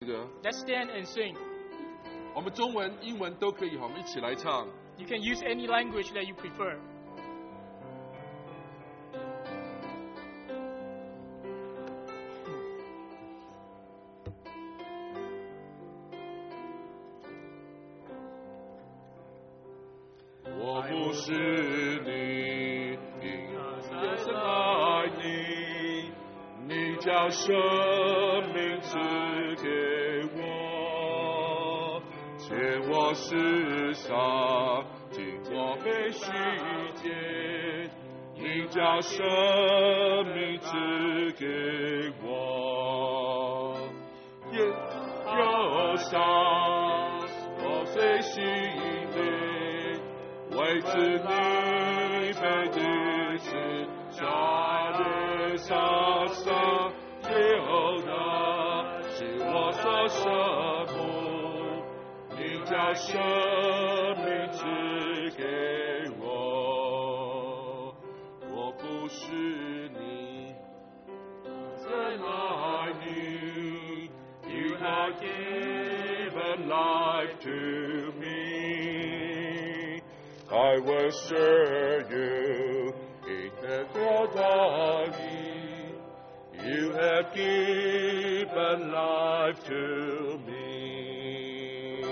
歌。 Let's stand and sing. 我们中文、英文都可以，我们一起来唱。 You can use any language that you prefer. 我不是你，也是爱你，你将生命赐给我，借我世上经过被虚界，你将生命赐给我，也忧伤我最心里。 为此你被钉死，在地上上流的是我所舍不，你将生命赐给我，我不是你，真爱你 ，You have given life to me. I will serve you in the glory. You have given life to me.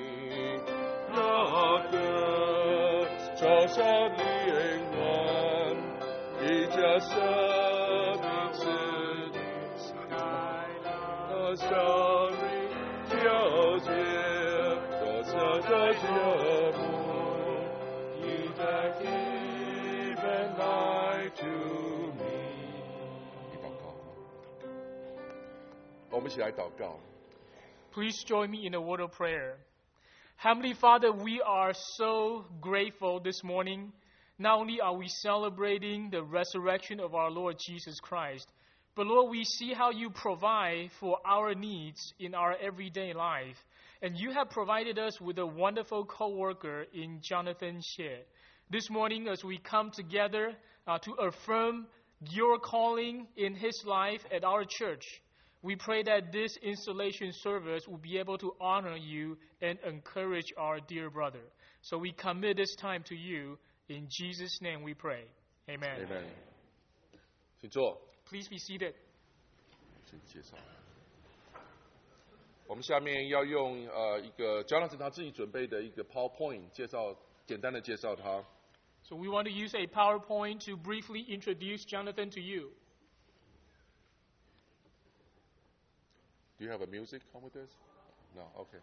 那个朝向灵魂，你将生命赐那生命救赎，多少的节目。 Given life to me. 祷告，我们一起来祷告。 Please join me in a word of prayer. Heavenly Father, we are so grateful this morning. Not only are we celebrating the resurrection of our Lord Jesus Christ, but Lord, we see how you provide for our needs in our everyday life. And you have provided us with a wonderful co-worker in Jonathan Xie. This morning, as we come together to affirm your calling in his life at our church, we pray that this installation service will be able to honor you and encourage our dear brother. So we commit this time to you. In Jesus' name we pray. Amen. Amen. 请坐。 Please be seated. 请介绍。我们下面要用一个 Jonathan 他自己准备的一个 PowerPoint 介绍，简单的介绍他。 So we want to use a PowerPoint to briefly introduce Jonathan to you. Do you have a music come with this? No, okay.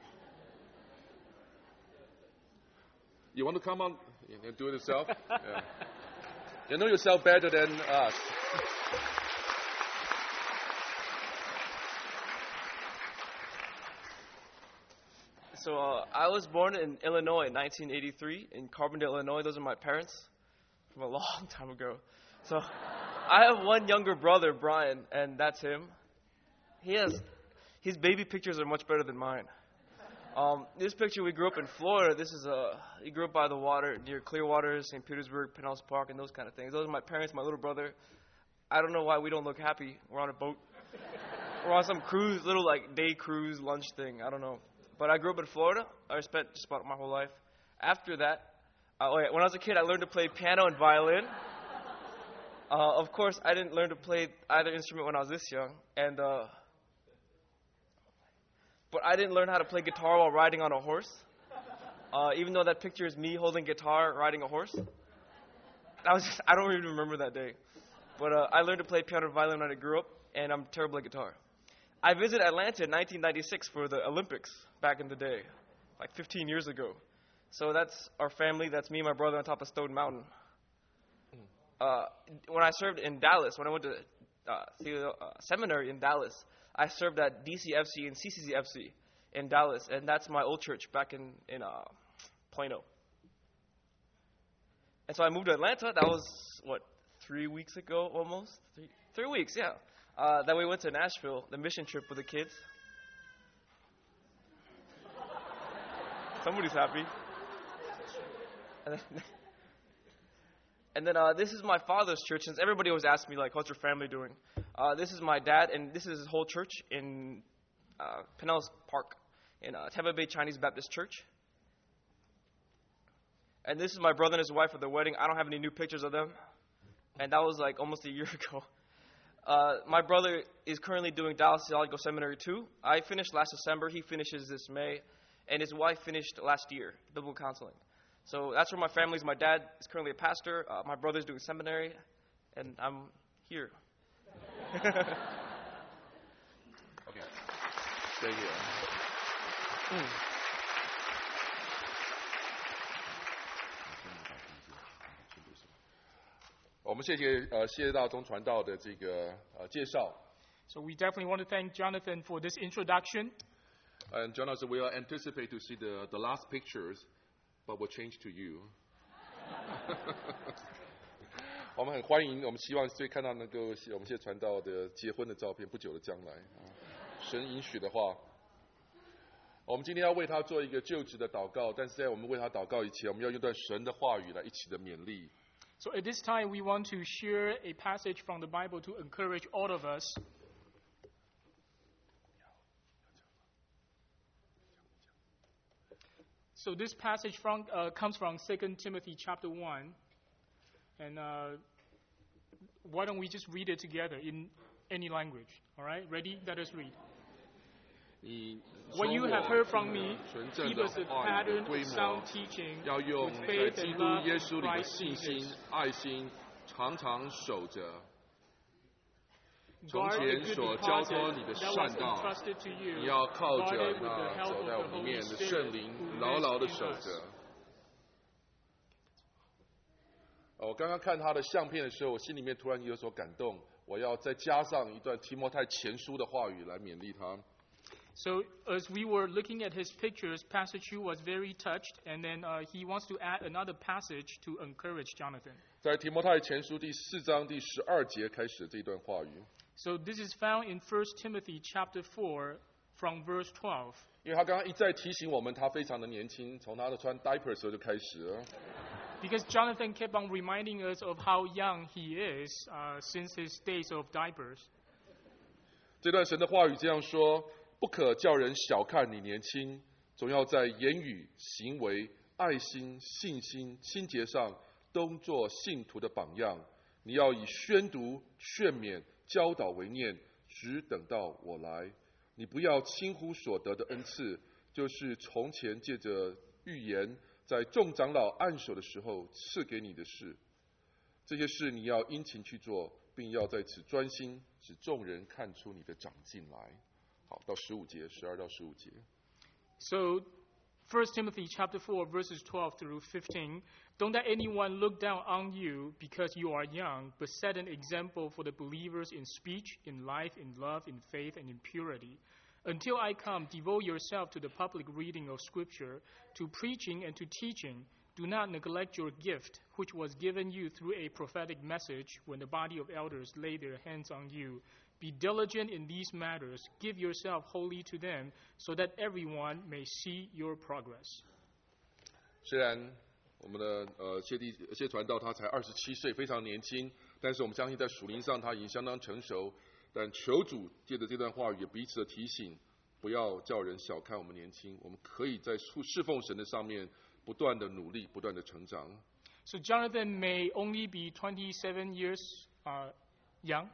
You want to come on? You can do it yourself. Yeah. You know yourself better than us. So I was born in Illinois in 1983, in Carbondale, Illinois. Those are my parents from a long time ago. So I have one younger brother, Brian, and that's him. His baby pictures are much better than mine. This picture, we grew up in Florida. He grew up by the water, near Clearwater, St. Petersburg, Pinellas Park, and those kind of things. Those are my parents, my little brother. I don't know why we don't look happy. We're on a boat. We're on some cruise, little like day cruise lunch thing. I don't know. But I grew up in Florida. I spent just about my whole life. After that, when I was a kid, I learned to play piano and violin. Of course, I didn't learn to play either instrument when I was this young. But I didn't learn how to play guitar while riding on a horse. Even though that picture is me holding guitar, riding a horse. I don't even remember that day. But I learned to play piano and violin when I grew up, and I'm terrible at guitar. I visited Atlanta in 1996 for the Olympics back in the day, like 15 years ago. So that's our family. That's me and my brother on top of Stone Mountain. When I served in Dallas, when I went to seminary in Dallas, I served at DCFC and CCCFC in Dallas, and that's my old church back in Plano. And so I moved to Atlanta. That was, 3 weeks ago almost? 3 weeks, yeah. Then we went to Nashville, the mission trip with the kids. Somebody's happy. And then this is my father's church. Since everybody always asks me, like, what's your family doing? This is my dad, and this is his whole church in Pinellas Park in Tampa Bay Chinese Baptist Church. And this is my brother and his wife for their wedding. I don't have any new pictures of them. And that was like almost a year ago. My brother is currently doing Dallas Theological Seminary 2. I finished last December. He finishes this May. And his wife finished last year, biblical counseling. So that's where my family is. My dad is currently a pastor. My brother's doing seminary. And I'm here. Okay. Stay here. 我们谢谢大中传道的这个介绍。 So we definitely want to thank Jonathan for this introduction. And Jonathan, we will anticipate to see the last pictures, but we'll change to you. 我们很欢迎，我们希望会看到能够我们谢传道的结婚的照片，不久的将来，神允许的话。我们今天要为他做一个就职的祷告，但是在我们为他祷告以前，我们要用段神的话语来一起的勉励。 So at this time, we want to share a passage from the Bible to encourage all of us. So this passage comes from 2 Timothy chapter 1. And why don't we just read it together in any language? All right? Ready? Let us read. What you have heard from me, keep us a pattern of sound teaching, 要用 with 在 faith 基 and 督 love 耶 of 稣里的 Christ 信心 Jesus. 爱心常常守着。从 Guard the 前 good 所交托 deposit 你的 that 善 was 道， entrusted to 你 you, 要靠着 guarded with 那 the help 走 of 在我 the 们里 Holy 面的 Spirit 圣灵， who 牢牢的 lives 守 in us. 着。我刚刚看他的相片的时候，我心里面突然有所感动，我要再加上一段提摩太前书的话语来勉励他。 So as we were looking at his pictures, Pastor Chu was very touched, and then he wants to add another passage to encourage Jonathan. 在提摩太前书第4章第12节开始这段话语。 So this is found in 1 Timothy chapter 4 from verse 12. 因为他刚刚一再提醒我们，他非常的年轻，从他的穿 diaper 的时候就开始了。 Because Jonathan kept on reminding us of how young he is since his days of diapers. 这段神的话语这样说：不可叫人小看你年轻，总要在言语、行为、爱心、信心、清洁上都做信徒的榜样。你要以宣读、劝勉、教导为念，只等到我来。你不要轻忽所得的恩赐，就是从前借着预言，在众长老按手的时候赐给你的事。这些事你要殷勤去做，并要在此专心，使众人看出你的长进来。好，到15节，12到15节。 So 1 Timothy chapter 4 verses 12 through 15. Don't let anyone look down on you because you are young, but set an example for the believers in speech, in life, in love, in faith, and in purity. Until I come, devote yourself to the public reading of Scripture, to preaching and to teaching. Do not neglect your gift, which was given you through a prophetic message when the body of elders laid their hands on you. Be diligent in these matters. Give yourself wholly to them, so that everyone may see your progress. 虽然我们的谢传道他才27岁，非常年轻，但是我们相信在属灵上他已经相当成熟。但求主借着这段话语，也彼此的提醒，不要叫人小看我们年轻，我们可以在侍奉神的上面不断的努力，不断的成长。 So Jonathan may only be 27 years young,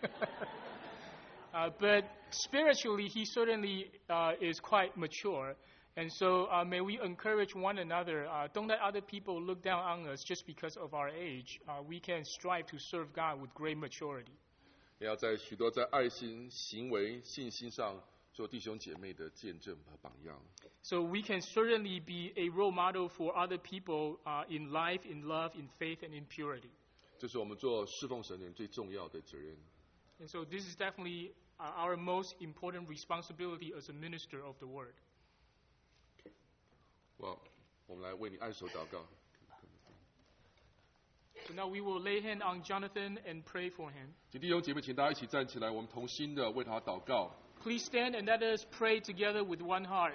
but spiritually he certainly is quite mature. And so may we encourage one another. Don't let other people look down on us just because of our age. We can strive to serve God with great maturity. 也要在许多在爱心、行为、信心上做弟兄姐妹的见证和榜样。 So we can certainly be a role model for other people in life, in love, in faith, and in purity. 这是我们做侍奉神人最重要的责任。 And so this is definitely our most important responsibility as a minister of the word. 我们来为你按手祷告。 So now we will lay hand on Jonathan and pray for him. 请弟兄姐妹，请大家一起站起来，我们同心的为他祷告。 Please stand and let us pray together with one heart.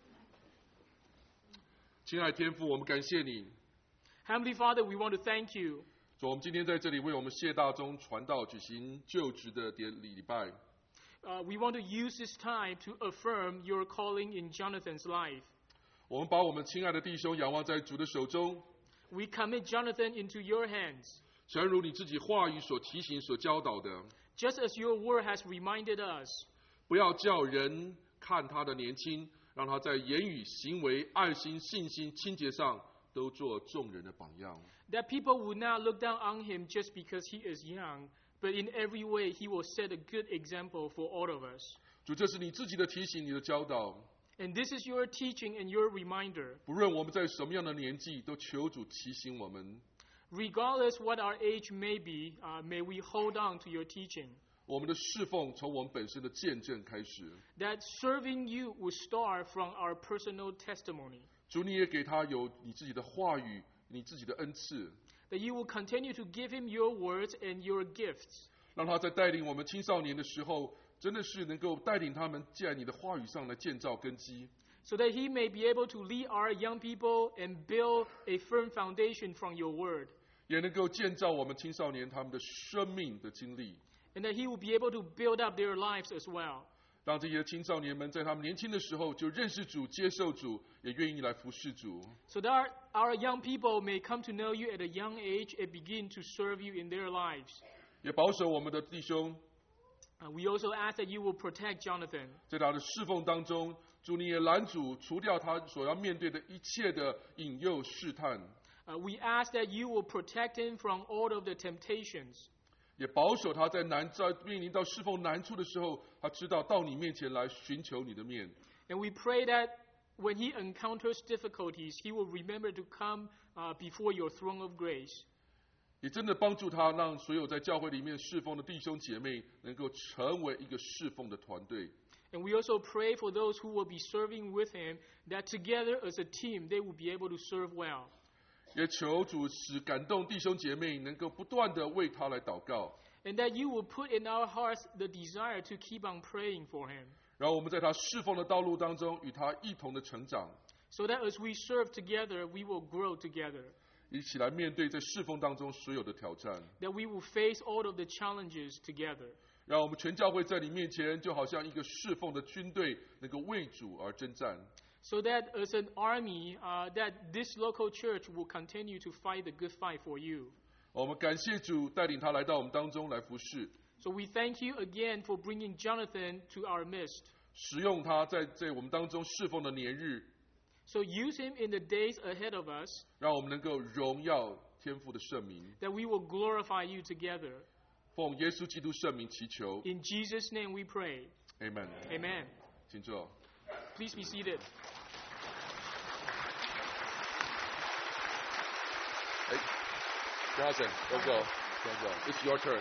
亲爱的天父，我们感谢你。 Heavenly Father, we want to thank you. 主，我们今天在这里为我们谢大中传道举行就职的礼拜。 we want to use this time to affirm your calling in Jonathan's life. 我们把我们亲爱的弟兄仰望在主的手中， We commit Jonathan into your hands. 诚如你自己话语所提醒、所教导的， Just as your word has reminded us, 不要叫人看他的年轻，让他在言语、行为、爱心、信心、清洁上都做众人的榜样。 that people will not look down on him just because he is young, but in every way he will set a good example for all of us. 主，这是你自己的提醒、你的教导。 And this is your teaching and your reminder. 不论我们在什么样的年纪，都求主提醒我们， Regardless what our age may be, may we hold on to your teaching. 我们的侍奉从我们本身的见证开始。 That serving you will start from our personal testimony. 主，你也给他有你自己的话语、你自己的恩赐， That you will continue to give him your words and your gifts. 让他在带领我们青少年的时候，真的是能够带领他们在你的话语上来建造根基， So that he may be able to lead our young people and build a firm foundation from your word. 也能够建造我们青少年他们的生命的经历， And that he will be able to build up their lives as well. 让这些青少年们在他们年轻的时候就认识主、接受主，也愿意来服侍主。 So that our young people may come to know you at a young age and begin to serve you in their lives. 也保守我们的弟兄， We also ask that you will protect Jonathan. 在他的侍奉当中，主你也拦阻除掉他所要面对的一切的引诱试探， We ask that you will protect him from all of the temptations. 也保守他在面临到侍奉难处的时候，他知道到你面前来寻求你的面。 And we pray that when he encounters difficulties, he will remember to come before your throne of grace. 也真的帮助他，让所有在教会里面侍奉的弟兄姐妹能够成为一个侍奉的团队。 And we also pray for those who will be serving with him, that together as a team, they will be able to serve well. 也求主使感动弟兄姐妹能够不断的为他来祷告， And that you will put in our hearts the desire to keep on praying for him. 然后我们在他侍奉的道路当中与他一同的成长， So that as we serve together, we will grow together. 一起来面对在侍奉当中所有的挑战。 That we will face all of the challenges together. 让我们全教会在你面前，就好像一个侍奉的军队，能够为主而征战。 So that as an army, that this local church will continue to fight the good fight for you. 我们感谢主带领他来到我们当中来服侍， So we thank you again for bringing Jonathan to our midst. 使用他在我们当中侍奉的年日， So use him in the days ahead of us, 让我们能够荣耀天父的圣名， that we will glorify you together. 奉耶稣基督圣名祈求 In Jesus' name we pray. ，Amen。 Amen. 请坐。 Please be seated. Johnson，都走，都走 ，It's your turn。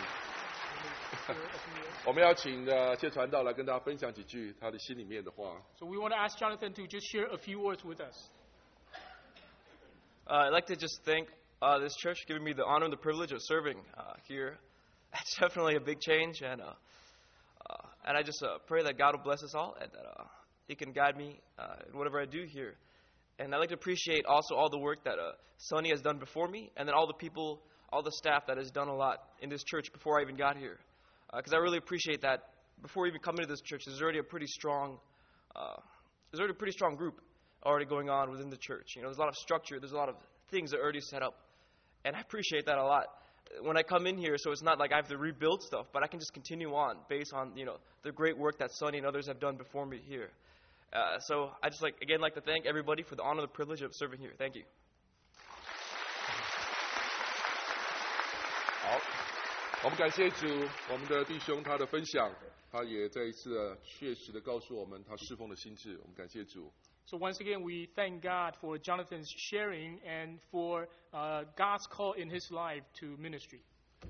我们要请谢传道来跟大家分享几句他的心里面的话。 So we want to ask Jonathan to just share a few words with us. I'd like to just thank this church for giving me the honor and the privilege of serving here. It's definitely a big change, and I just pray that God will bless us all and that He can guide me in whatever I do here. And I'd like to appreciate also all the work that Sonny has done before me, and then all the people, all the staff that has done a lot in this church before I even got here. Because I really appreciate that before even coming to this church, there's already a pretty strong group already going on within the church. You know, there's a lot of structure, there's a lot of things that are already set up, and I appreciate that a lot. When I come in here, so it's not like I have to rebuild stuff, but I can just continue on based on, you know, the great work that Sonny and others have done before me here. So I just like to thank everybody for the honor and the privilege of serving here. Thank you. 好，我们感谢主，我们的弟兄他的分享，他也再一次确实的告诉我们他侍奉的心志。我们感谢主。 So once again, we thank God for Jonathan's sharing and for God's call in his life to ministry.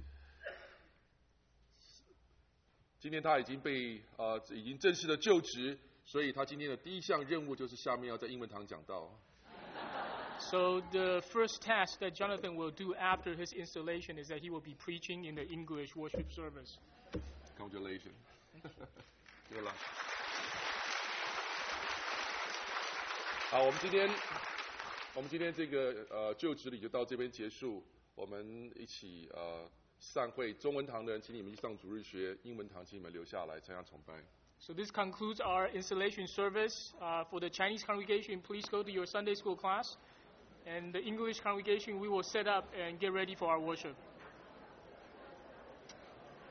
今天他已经正式的就职，所以他今天的第一项任务就是下面要在英文堂讲道。 So the first task that Jonathan will do after his installation is that he will be preaching in the English worship service. Congratulations， 有了。好，我们今天这个就职礼就到这边结束。我们一起散会。中文堂的人，请你们去上主日学；英文堂，请你们留下来参加崇拜。 So this concludes our installation service. For the Chinese congregation, please go to your Sunday school class. And the English congregation, we will set up and get ready for our worship.